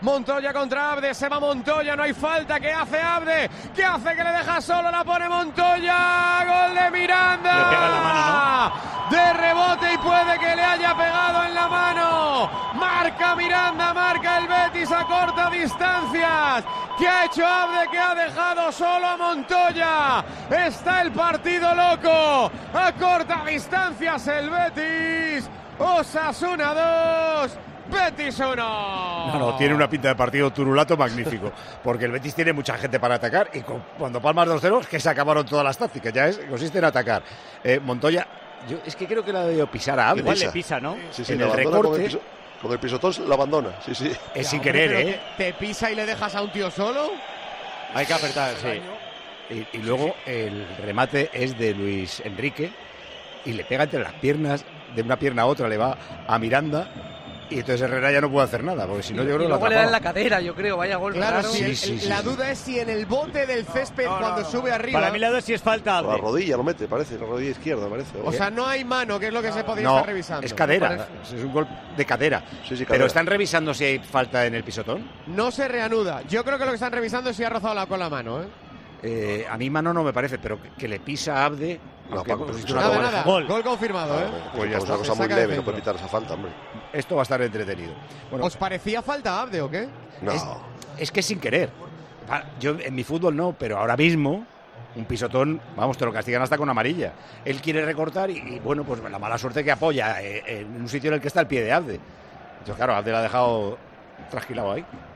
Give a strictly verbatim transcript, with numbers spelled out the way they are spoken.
Montoya contra Abde, se va Montoya, no hay falta, ¿qué hace Abde? ¿Qué hace que le deja solo? La pone Montoya, gol de Miranda. Le pega en la mano, ¿no? De rebote y puede que le haya pegado en la mano. Marca Miranda, marca el Betis a corta distancias. ¿Qué ha hecho Abde? Que ha dejado solo a Montoya. Está el partido loco. A corta distancias el Betis. Osasuna dos. Betis uno. No, no, tiene una pinta de partido turulato magnífico, porque el Betis tiene mucha gente para atacar y con, cuando palmas dos cero es que se acabaron todas las tácticas, ya es, consiste en atacar. Eh, Montoya, yo es que creo que la debió pisar a Abde. Igual le pisa, ¿no? Sí, sí, en el el recorte. Con el, recorte. piso, con el pisotón la abandona, sí, sí. Es Ya, sin hombre, querer, pero ¿eh? Te, te pisa y le dejas a un tío solo. Hay que apretar, sí. Y, y luego el remate es de Luis Enrique y le pega entre las piernas, de una pierna a otra le va a Miranda. Y entonces Herrera ya no puede hacer nada, porque si no, yo creo que y lo luego le da en atrapaba. la cadera, yo creo, vaya gol. Claro, claro. sí, Sí, el- sí, el- sí, la sí. duda es si en el bote del césped No, no, cuando no. sube arriba. Para mí la duda es si es falta. La Abde. rodilla lo mete, parece, la rodilla izquierda, parece. O sea, no hay mano, que es lo que se podía No, estar revisando. es cadera, es un gol de cadera. Sí, sí, cadera. Pero están revisando si hay falta en el pisotón. No se reanuda. Yo creo que lo que están revisando es si ha rozado la, con la mano, ¿eh? Eh, a mí mano no me parece, pero que, que le pisa a Abde. No, aunque Paco, hemos pues visto eso una Nada, doble- nada. Gol. Gol confirmado, ¿eh? Pues ya es está. una cosa Se muy saca de leve, no centro. puede pitar esa falta, hombre. Esto va a estar entretenido. Bueno, ¿Os parecía falta a Abde o qué? No. es, es que sin querer. Pa- Yo en mi fútbol no, pero ahora mismo un pisotón, vamos, te lo castigan hasta con amarilla. Él quiere recortar y, y, bueno, pues la mala suerte que apoya eh, en un sitio en el que está el pie de Abde. Entonces, claro, Abde la ha dejado trasquilado ahí.